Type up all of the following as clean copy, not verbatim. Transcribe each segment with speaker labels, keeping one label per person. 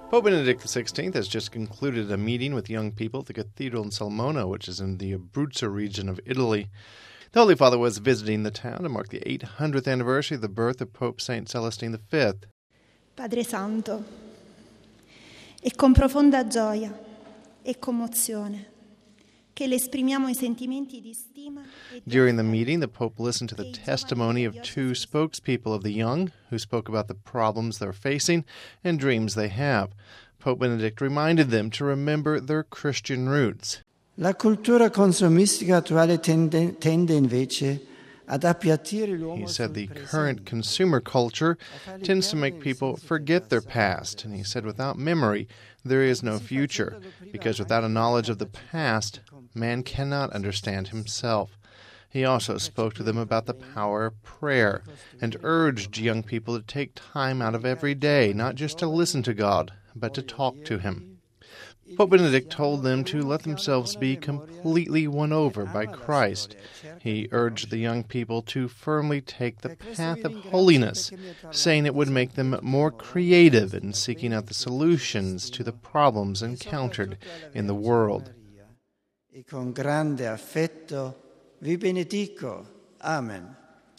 Speaker 1: Pope Benedict XVI has just concluded a meeting with young people at the cathedral in Sulmona, which is in the Abruzzo region of Italy. The Holy Father was visiting the town to mark the 800th anniversary of the birth of Pope St. Celestine V.
Speaker 2: Padre Santo, è con profonda gioia e commozione che le esprimiamo I sentimenti di stima.
Speaker 1: During the meeting, the Pope listened to the testimony of two spokespeople of the young who spoke about the problems they're facing and dreams they have. Pope Benedict reminded them to remember their Christian roots.
Speaker 3: La cultura consumistica attuale tende invece ad appiattire l'uomo.
Speaker 1: He said the current consumer culture tends to make people forget their past, and he said without memory there is no future, because without a knowledge of the past, man cannot understand himself. He also spoke to them about the power of prayer and urged young people to take time out of every day, not just to listen to God, but to talk to Him. Pope Benedict told them to let themselves be completely won over by Christ. He urged the young people to firmly take the path of holiness, saying it would make them more creative in seeking out the solutions to the problems encountered in the world.
Speaker 3: E con grande affetto vi benedico. Amen.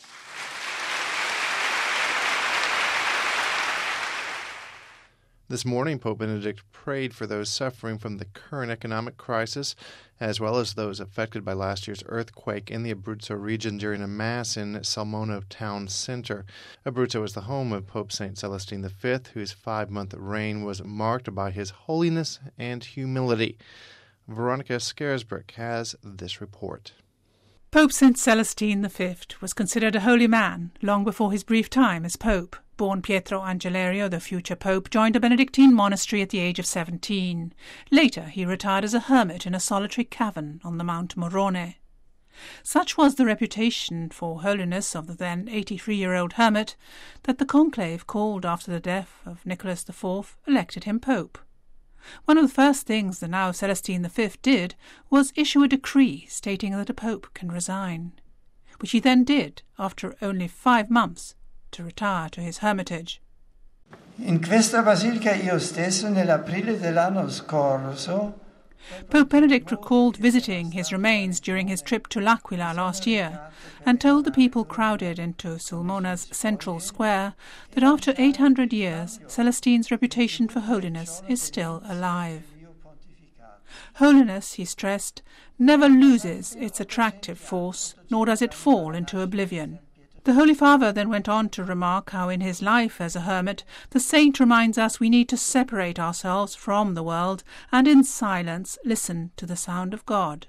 Speaker 1: This morning, Pope Benedict prayed for those suffering from the current economic crisis, as well as those affected by last year's earthquake in the Abruzzo region during a Mass in Sulmona town center. Abruzzo is the home of Pope St. Celestine V, whose 5-month reign was marked by his holiness and humility. Veronica Scarisbrick has this report.
Speaker 4: Pope St. Celestine V was considered a holy man long before his brief time as Pope. Born Pietro Angelerio, the future Pope, joined a Benedictine monastery at the age of 17. Later he retired as a hermit in a solitary cavern on the Mount Morone. Such was the reputation for holiness of the then 83-year-old hermit that the conclave called after the death of Nicholas IV elected him Pope. One of the first things the now Celestine V did was issue a decree stating that a pope can resign, which he then did after only 5 months to retire to his hermitage.
Speaker 3: In questa basilica io stesso nell'aprile dell'anno scorso
Speaker 4: Pope Benedict recalled visiting his remains during his trip to L'Aquila last year and told the people crowded into Sulmona's central square that after 800 years, Celestine's reputation for holiness is still alive. Holiness, he stressed, never loses its attractive force, nor does it fall into oblivion. The Holy Father then went on to remark how in his life as a hermit, the saint reminds us we need to separate ourselves from the world and in silence listen to the sound of God.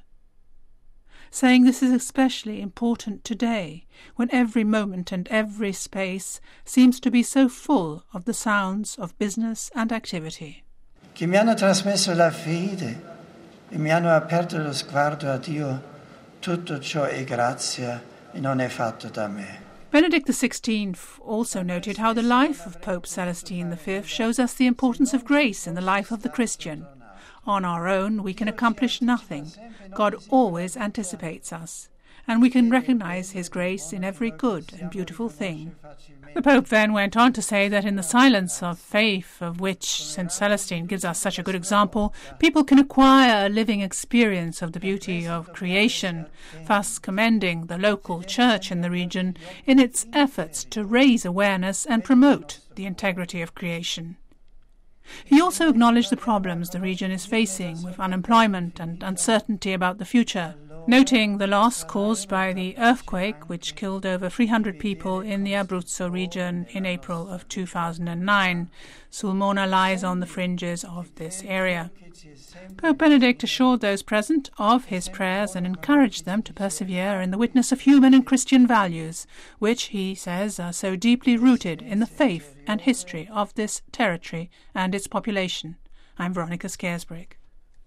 Speaker 4: Saying this is especially important today, when every moment and every space seems to be so full of the sounds of business and activity.
Speaker 3: Che mi hanno trasmesso la fede e mi hanno aperto lo sguardo a Dio, tutto ciò è grazia e non è fatto da me.
Speaker 4: Benedict XVI also noted how the life of Pope Celestine V shows us the importance of grace in the life of the Christian. On our own, we can accomplish nothing. God always anticipates us, and we can recognize His grace in every good and beautiful thing. The Pope then went on to say that in the silence of faith, of which St. Celestine gives us such a good example, people can acquire a living experience of the beauty of creation, thus commending the local church in the region in its efforts to raise awareness and promote the integrity of creation. He also acknowledged the problems the region is facing with unemployment and uncertainty about the future, noting the loss caused by the earthquake which killed over 300 people in the Abruzzo region in April of 2009. Sulmona lies on the fringes of this area. Pope Benedict assured those present of his prayers and encouraged them to persevere in the witness of human and Christian values, which, he says, are so deeply rooted in the faith and history of this territory and its population. I'm Veronica Scarisbrick.